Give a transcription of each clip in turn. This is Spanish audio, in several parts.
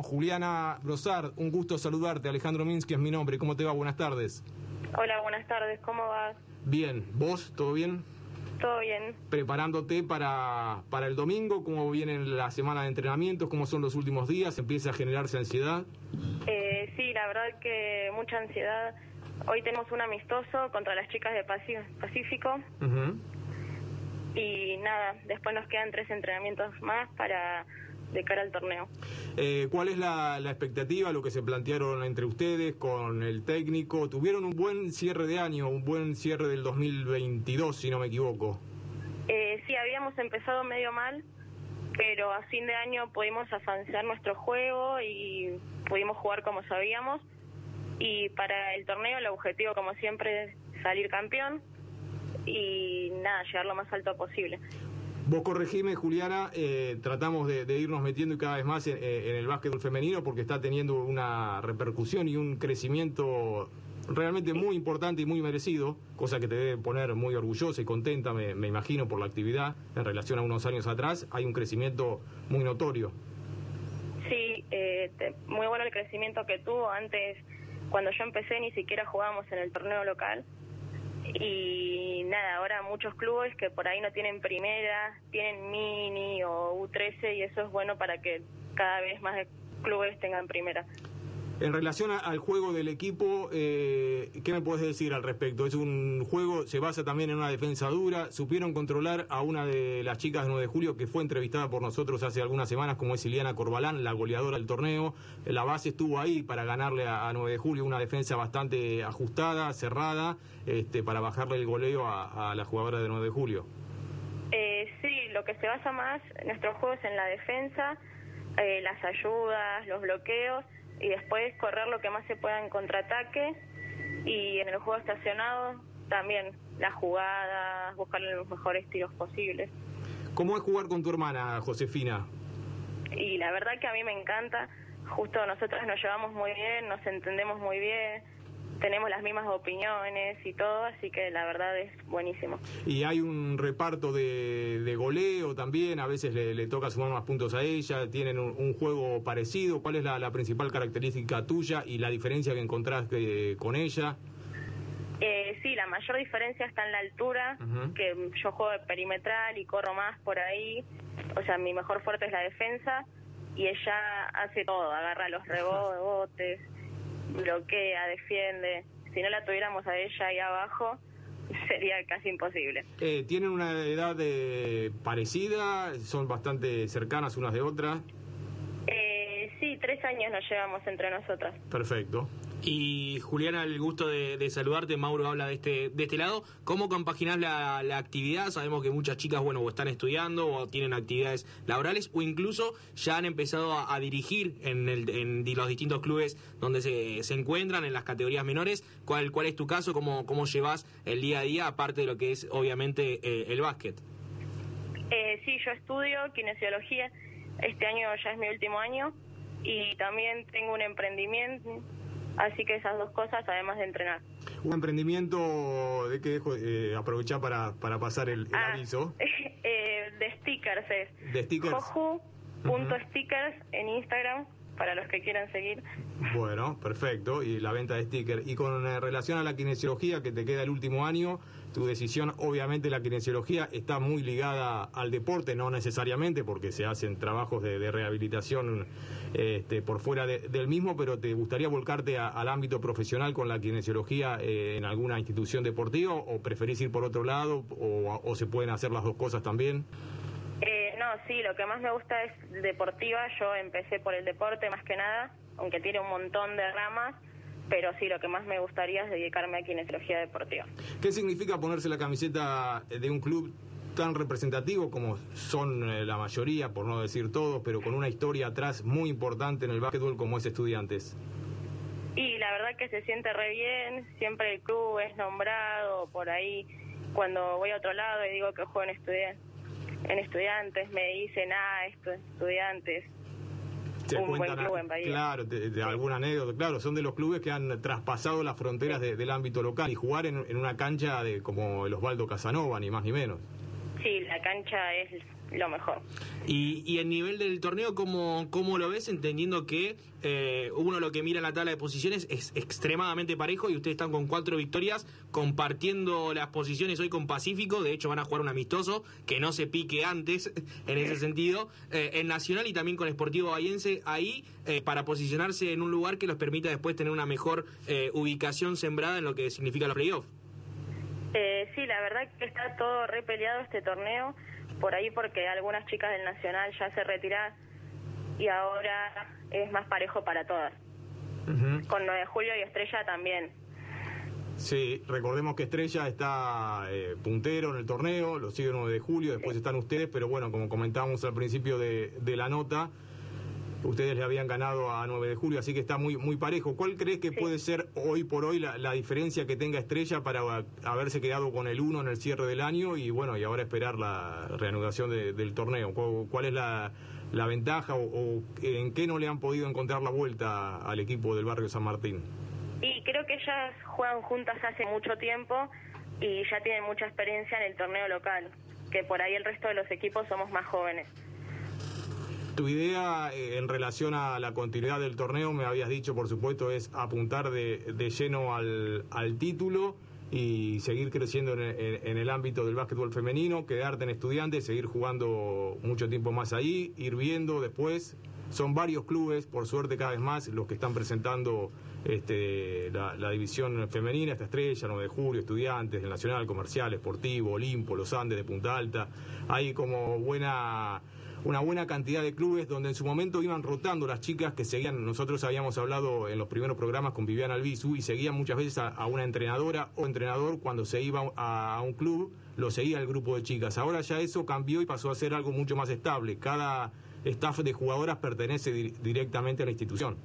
Juliana Brosard, un gusto saludarte. Alejandro Minsky es mi nombre. ¿Cómo te va? Buenas tardes. Hola, buenas tardes. ¿Cómo vas? Bien. ¿Vos? ¿Todo bien? Todo bien. ¿Preparándote para el domingo? ¿Cómo viene la semana de entrenamientos? ¿Cómo son los últimos días? ¿Empieza a generarse ansiedad? Sí, la verdad que mucha ansiedad. Hoy tenemos un amistoso contra las chicas de Pacífico. Y nada, después nos quedan 3 entrenamientos más de cara al torneo. ¿Cuál es la expectativa, lo que se plantearon entre ustedes con el técnico? Tuvieron un buen cierre de año, un buen cierre del 2022, si no me equivoco. Sí, habíamos empezado medio mal, pero a fin de año pudimos afianzar nuestro juego y pudimos jugar como sabíamos. Y para el torneo el objetivo, como siempre, es salir campeón y nada, llegar lo más alto posible. Vos corregime, Juliana, tratamos de irnos metiendo y cada vez más en el básquetbol femenino porque está teniendo una repercusión y un crecimiento realmente muy importante y muy merecido, cosa que te debe poner muy orgullosa y contenta, me imagino, por la actividad en relación a unos años atrás. Hay un crecimiento muy notorio. Sí, muy bueno el crecimiento que tuvo. Antes, cuando yo empecé, ni siquiera jugábamos en el torneo local. Y nada, ahora muchos clubes que por ahí no tienen primera, tienen mini o U13 y eso es bueno para que cada vez más clubes tengan primera. En relación al juego del equipo, ¿qué me puedes decir al respecto? Es un juego, se basa también en una defensa dura. Supieron controlar a una de las chicas de 9 de julio que fue entrevistada por nosotros hace algunas semanas, como es Ileana Corbalán, la goleadora del torneo. La base estuvo ahí para ganarle a 9 de julio, una defensa bastante ajustada, cerrada, para bajarle el goleo a la jugadora de 9 de julio. Sí, lo que se basa más en nuestros juegos en la defensa, las ayudas, los bloqueos, y después correr lo que más se pueda en contraataque, y en el juego estacionado también las jugadas, buscar los mejores tiros posibles. ¿Cómo es jugar con tu hermana, Josefina? Y la verdad que a mí me encanta. Justo nosotros nos llevamos muy bien, nos entendemos muy bien, tenemos las mismas opiniones y todo, así que la verdad es buenísimo. Y hay un reparto de goleo también, a veces le toca sumar más puntos a ella, tienen un juego parecido. ¿Cuál es la principal característica tuya y la diferencia que encontrás con ella? Sí, la mayor diferencia está en la altura, que yo juego de perimetral y corro más por ahí, o sea, mi mejor fuerte es la defensa, y ella hace todo, agarra los rebotes, bloquea, defiende. Si no la tuviéramos a ella ahí abajo, sería casi imposible. ¿Tienen una edad parecida? ¿Son bastante cercanas unas de otras? Sí, 3 años nos llevamos entre nosotras. Perfecto. Y Juliana, el gusto de saludarte. Mauro habla de este lado. ¿Cómo compaginás la actividad? Sabemos que muchas chicas, bueno, o están estudiando o tienen actividades laborales o incluso ya han empezado a dirigir en los distintos clubes donde se encuentran, en las categorías menores. ¿Cuál es tu caso? ¿Cómo llevas el día a día, aparte de lo que es obviamente el básquet? Sí, yo estudio kinesiología. Este año ya es mi último año y también tengo un emprendimiento. Así que esas dos cosas, además de entrenar. Un emprendimiento de que dejo aprovechar para pasar el aviso. De stickers es. De stickers. Joju.stickers en Instagram, para los que quieran seguir. Bueno, perfecto. Y la venta de stickers. Y con relación a la kinesiología, que te queda el último año, tu decisión, obviamente la kinesiología está muy ligada al deporte, no necesariamente, porque se hacen trabajos de rehabilitación por fuera del mismo, pero ¿te gustaría volcarte al ámbito profesional con la kinesiología en alguna institución deportiva o preferís ir por otro lado o se pueden hacer las dos cosas también? No, sí, lo que más me gusta es deportiva. Yo empecé por el deporte más que nada, aunque tiene un montón de ramas, pero sí, lo que más me gustaría es dedicarme a kinesiología deportiva. ¿Qué significa ponerse la camiseta de un club tan representativo como son la mayoría, por no decir todos, pero con una historia atrás muy importante en el básquetbol como es Estudiantes? Y la verdad que se siente re bien, siempre el club es nombrado por ahí. Cuando voy a otro lado y digo que juego en Estudiantes, me dicen, esto es Estudiantes. Un buen club en Bahía. Claro, de alguna anécdota. Claro, son de los clubes que han traspasado las fronteras del ámbito local y jugar en una cancha como el Osvaldo Casanova, ni más ni menos. Sí, la cancha es lo mejor. Y el nivel del torneo, ¿cómo lo ves? Entendiendo que uno lo que mira en la tabla de posiciones es extremadamente parejo y ustedes están con 4 victorias, compartiendo las posiciones hoy con Pacífico. De hecho van a jugar un amistoso, que no se pique antes en ese sentido, en Nacional y también con Sportivo Bahiense ahí, para posicionarse en un lugar que los permita después tener una mejor ubicación sembrada en lo que significa los playoffs. Sí, la verdad que está todo re peleado este torneo, por ahí porque algunas chicas del Nacional ya se retiraron y ahora es más parejo para todas. Con 9 de julio y Estrella también. Sí, recordemos que Estrella está puntero en el torneo, lo sigue 9 de julio, después están ustedes, pero bueno, como comentábamos al principio de la nota, ustedes le habían ganado a 9 de julio, así que está muy parejo. ¿Cuál crees que puede ser hoy por hoy la diferencia que tenga Estrella para haberse quedado con el 1 en el cierre del año y bueno, y ahora esperar la reanudación del torneo? ¿Cuál es la ventaja o en qué no le han podido encontrar la vuelta al equipo del barrio San Martín? Y creo que ellas juegan juntas hace mucho tiempo y ya tienen mucha experiencia en el torneo local, que por ahí el resto de los equipos somos más jóvenes. Tu idea en relación a la continuidad del torneo, me habías dicho, por supuesto, es apuntar de lleno al título y seguir creciendo en el ámbito del básquetbol femenino, quedarte en Estudiantes, seguir jugando mucho tiempo más ahí, ir viendo después. Son varios clubes, por suerte cada vez más, los que están presentando la división femenina, esta Estrella, 9 de julio, Estudiantes, el Nacional, Comercial, Sportivo, Olimpo, Los Andes de Punta Alta. Hay como una buena cantidad de clubes donde en su momento iban rotando las chicas que seguían. Nosotros habíamos hablado en los primeros programas con Viviana Albizu y seguían muchas veces a una entrenadora o entrenador cuando se iba a un club, lo seguía el grupo de chicas. Ahora ya eso cambió y pasó a ser algo mucho más estable. Cada staff de jugadoras pertenece directamente a la institución.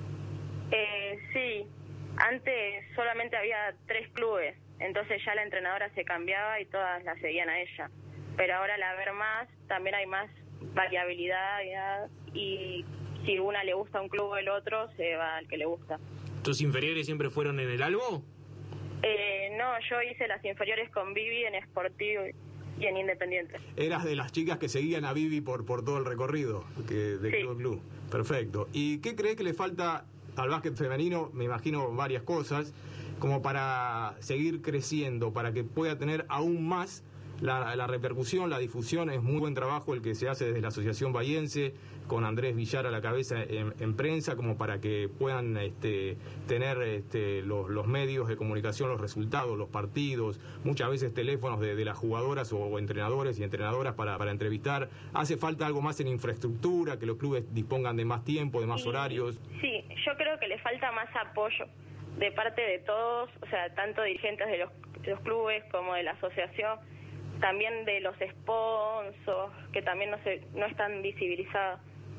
Sí, antes solamente había 3 clubes, entonces ya la entrenadora se cambiaba y todas la seguían a ella. Pero ahora al haber más, también hay más variabilidad y si una le gusta un club o el otro, se va al que le gusta. ¿Tus inferiores siempre fueron en el Albo? No, yo hice las inferiores con Vivi en Sportivo y en Independiente. Eras de las chicas que seguían a Vivi por todo el recorrido de club en club. Perfecto. ¿Y qué crees que le falta al básquet femenino? Me imagino varias cosas, como para seguir creciendo, para que pueda tener aún más la repercusión, la difusión. Es muy buen trabajo el que se hace desde la Asociación Bahiense, con Andrés Villar a la cabeza en prensa, como para que puedan tener los medios de comunicación, los resultados, los partidos, muchas veces teléfonos de las jugadoras o entrenadores y entrenadoras para entrevistar. Hace falta algo más en infraestructura, que los clubes dispongan de más tiempo, de más horarios. Sí, yo creo que le falta más apoyo de parte de todos, o sea, tanto dirigentes de los clubes como de la asociación, también de los sponsors, que también no están visibilizados.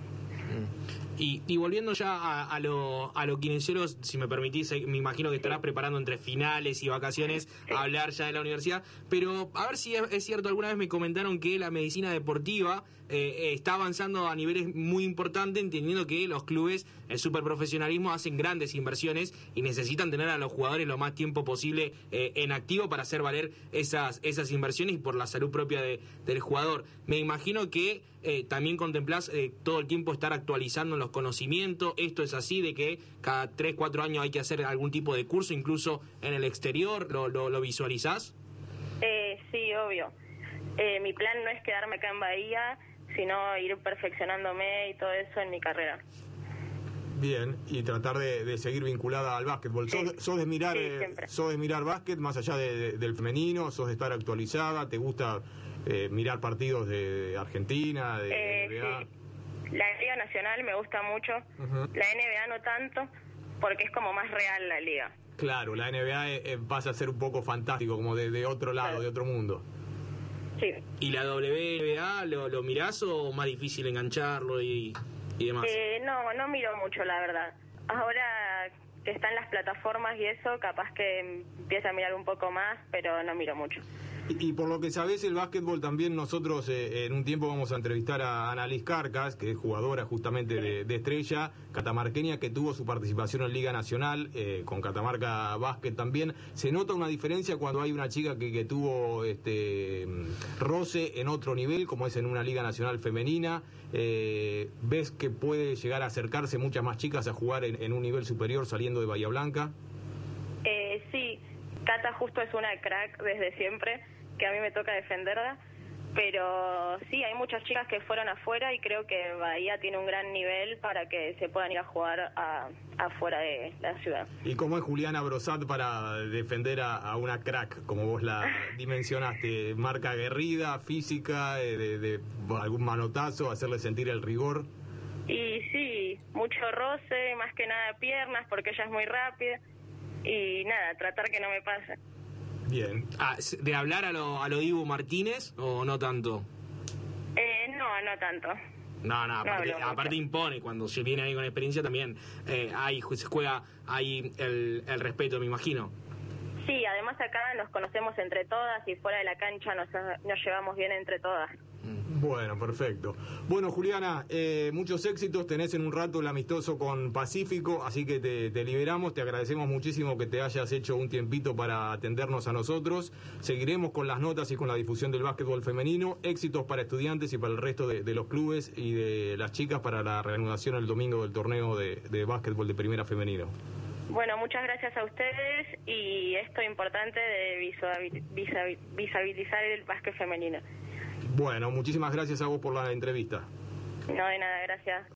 Y volviendo ya a los kinesiólogos, si me permitís, me imagino que estarás preparando entre finales y vacaciones a hablar ya de la universidad, pero a ver si es cierto, alguna vez me comentaron que la medicina deportiva está avanzando a niveles muy importantes, entendiendo que los clubes, el superprofesionalismo, hacen grandes inversiones y necesitan tener a los jugadores lo más tiempo posible en activo para hacer valer esas inversiones y por la salud propia del jugador. Me imagino que también contemplás todo el tiempo estar actualizando los conocimientos. Esto es así, de que cada 3-4 años hay que hacer algún tipo de curso, incluso en el exterior. ¿Lo visualizás? Sí, obvio. Mi plan no es quedarme acá en Bahía, sino ir perfeccionándome y todo eso en mi carrera. Bien, y tratar de seguir vinculada al básquetbol. Sí. ¿Sos de mirar básquet más allá del femenino? ¿Sos de estar actualizada? ¿Te gusta mirar partidos de Argentina, de NBA? Sí. La Liga Nacional me gusta mucho. La NBA no tanto, porque es como más real la liga. Claro, la NBA pasa a ser un poco fantástico, como de otro lado, claro, de otro mundo. Sí. ¿Y la WNBA lo mirás o más difícil engancharlo y demás? No miro mucho, la verdad. Ahora que están las plataformas y eso, capaz que empieza a mirar un poco más, pero no miro mucho. Y por lo que sabés, el básquetbol también nosotros en un tiempo vamos a entrevistar a Annalise Carcas, que es jugadora justamente de Estrella, catamarqueña, que tuvo su participación en Liga Nacional, con Catamarca Básquet también. ¿Se nota una diferencia cuando hay una chica que tuvo roce en otro nivel, como es en una Liga Nacional femenina? ¿Ves que puede llegar a acercarse muchas más chicas a jugar en un nivel superior saliendo de Bahía Blanca? Sí, Cata justo es una crack desde siempre, que a mí me toca defenderla, pero sí, hay muchas chicas que fueron afuera y creo que Bahía tiene un gran nivel para que se puedan ir a jugar afuera de la ciudad. ¿Y cómo es Juliana Brosat para defender a una crack, como vos la dimensionaste? ¿Marca aguerrida, física, de algún manotazo, hacerle sentir el rigor? Y sí, mucho roce, más que nada piernas, porque ella es muy rápida, y nada, tratar que no me pase. Bien. ¿De hablar a lo Dibu Martínez o no tanto? No tanto. No, aparte impone, cuando se viene ahí con experiencia también se juega ahí el respeto, me imagino. Sí, además acá nos conocemos entre todas y fuera de la cancha nos llevamos bien entre todas. Bueno, perfecto. Bueno, Juliana, muchos éxitos. Tenés en un rato el amistoso con Pacífico, así que te liberamos. Te agradecemos muchísimo que te hayas hecho un tiempito para atendernos a nosotros. Seguiremos con las notas y con la difusión del básquetbol femenino. Éxitos para Estudiantes y para el resto de los clubes y de las chicas para la reanudación el domingo del torneo de básquetbol de primera femenino. Bueno, muchas gracias a ustedes y esto importante de visibilizar el básquet femenino. Bueno, muchísimas gracias a vos por la entrevista. No, de nada, gracias.